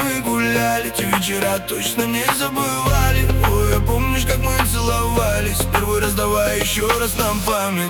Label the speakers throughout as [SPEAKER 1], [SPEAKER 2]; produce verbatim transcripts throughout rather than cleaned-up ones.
[SPEAKER 1] мы гуляли, те вечера точно не забывали. Ой, а помнишь, как мы целовались? Первый раз давай еще раз нам память.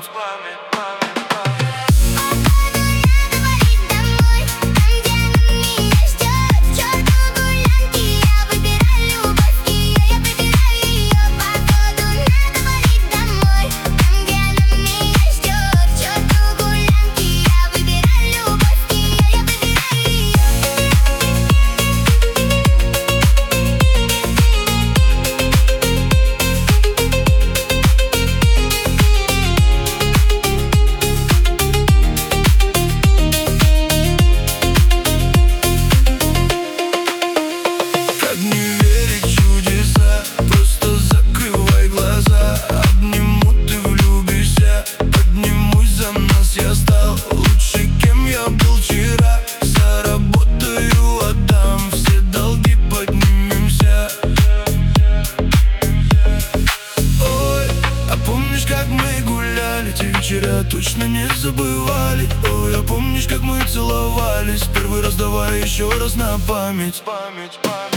[SPEAKER 1] Те вечера точно не забывали. Ой, а помнишь, как мы целовались? Первый раз давай еще раз на память, память, память.